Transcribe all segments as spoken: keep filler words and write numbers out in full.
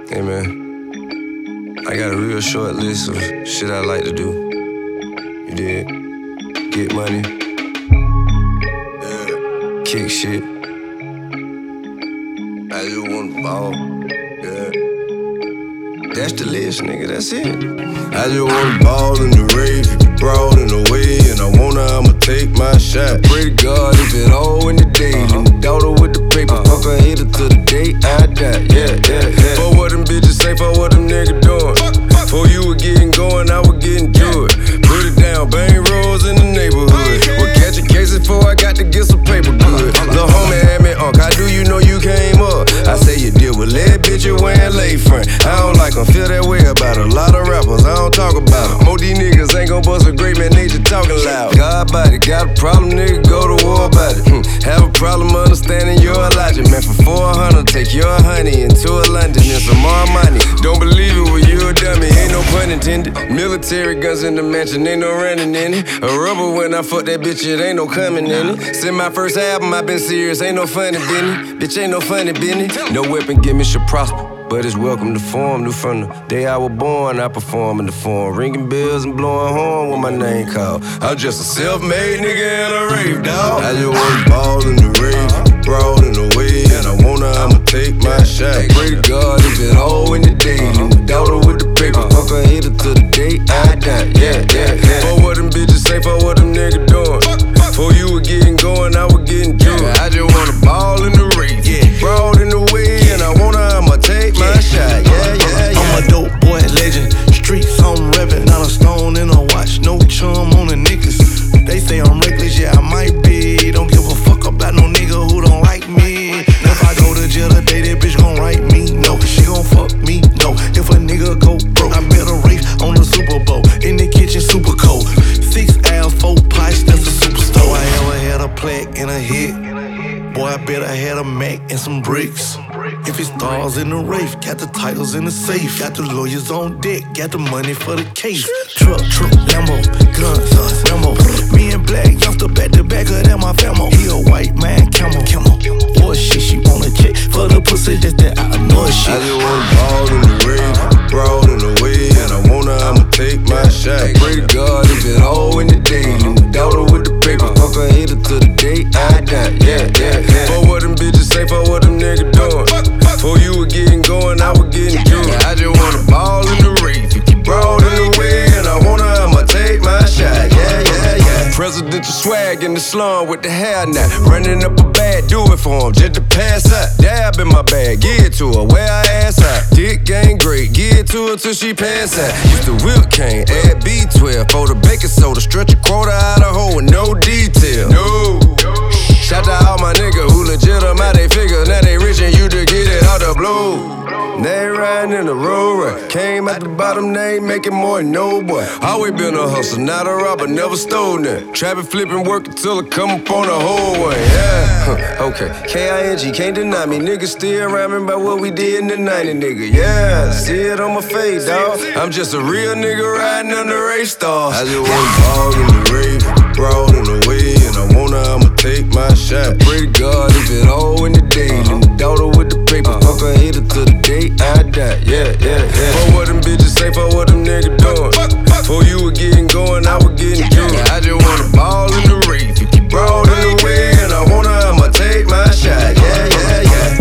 Hey man, I got a real short list of shit I like to do. You did? Get money, yeah. Kick shit. I just wanna ball, yeah. That's the list, nigga, that's it. I just wanna ball in the rave, if you broad in the way, and I wanna, I'ma take my shot. Pray to God if it all in the day, uh-huh. The daughter with the paper, uh-huh. Fuck her hater till the day I die, yeah, yeah, yeah. For what them bitches say, for what them niggas doing. For you were getting going, I was getting to it. Put it down, bang rolls in the neighborhood. We're catching cases before I got to get some paper good. Lil' homie had me unk, how do you know you came up? I say you deal with lead, bitch, you wearing lay front. I don't like them, feel that way about a lot of rappers, I don't talk about them. Mo these niggas ain't gon' bust a great man, they just talking loud. God body, got a problem, nigga, go to war about it. Hm. Have a problem understanding your logic, man, for four hundred, take your honey into a London and some more money. Don't believe it, well, you a dummy, ain't no pun intended. Military guns in the mansion, ain't no running in it. A rubber when I fuck that bitch, it ain't no coming in it. Since my first album, I been serious, ain't no funny business. Bitch, ain't no funny business. No weapon, give me should prosper. But it's welcome to form, new from the day I was born, I perform in the form. Ringing bells and blowing horn when my name called. I'm just a self-made nigga and a rave dog. I just wanna ball in the rave, broad in the way, and I wanna, I'ma take my shot. Pray to God if it all in the day, the daughter with the paper, fuck her hater till the day I die, yeah, yeah, yeah. For what them bitches say, for what them niggas doing. For you were getting going, I was getting to it. I just wanna ball in the rave, yeah, broad in the way, and I wanna, I'ma take my shot, yeah, yeah, yeah. I'm a dope boy legend, streets I'm reppin'. Not a stone in a watch, no chum on the niggas. They say I'm reckless, yeah I might be. Don't give a fuck about no nigga who don't like me. Now if I go to jail today, that bitch gon' write me. No, she gon' fuck me, no. If a nigga go broke, I bet a race on the Super Bowl. In the kitchen, super cold. Six L, four pipes, that's a superstore. I ever had a plaque and a hit. Boy, I bet I had a Mac and some bricks. If it's stars in the race, got the titles in the safe. Got the lawyers on deck, got the money for the case. Truck, truck, Lambo, guns, Lambo. Me and Black youngster back to back of that my famo. He a white man, camel, camel. Boy, shit, she wanna check for the pussy, that's that I know shit. I just wanna ball in the rave, broad in the way, and I wanna, I'ma take my shot. Pray to God if it all in the day, the daughter with the paper, fuck her hater till the day I die, yeah, yeah, yeah. For what them bitches say, for what them niggas doing. For you were getting going, I was getting to it. I just wanna ball in the rave, broad in the way, and I wanna, I'ma take my shot, yeah, yeah, yeah. Presidential swag in the slum with the hair knot. Running up a bag, do it for him, just to pass out. Dab in my bag, give it to her, wear her ass out. Dick gang great, give it to her till she pass out. Used to whip cane, add B twelve for the baking soda. Stretch a quarter out of hole with no detail. No. Shout out all my niggas who legitimate they figure. Now they rich and you to get it out the blue. They riding in the road right. Came at the bottom, they ain't making more than no boy. Always been a hustler, not a robber, never stole nothing. Trapping, flipping, working till I come up on the whole way, yeah. Huh, okay, K I N G, can't deny me. Niggas still rhyming about what we did in the nineties, nigga, yeah. See it on my face, dawg. I'm just a real nigga riding under race stars. I just wanna ball in the rave, broad in the way, and I wanna, I'ma take my shot. Pray to God if it all in the day, the daughter with the paper, fuck her hater till the day I die, yeah, yeah, yeah. For what them bitches say, for what them niggas doing. For you were getting going, I was getting to it. I just wanna ball in the rave, broad in the way, and I wanna, I'ma take my shot, yeah, yeah, yeah.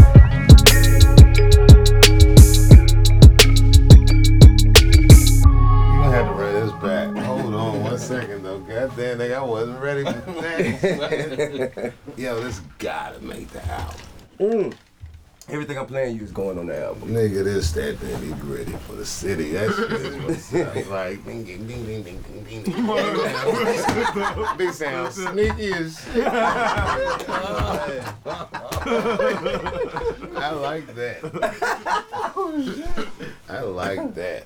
You gonna have to run this back. Hold on one second though. God damn, nigga, I wasn't ready for that. Yo, this gotta make the album. Mm. Everything I'm playing you is going on the album. Nigga, this that nitty gritty for the city. That's what sounds like. Ding, ding, ding, ding, ding, ding, ding. Big sound sneaky as shit. I like that. I like that.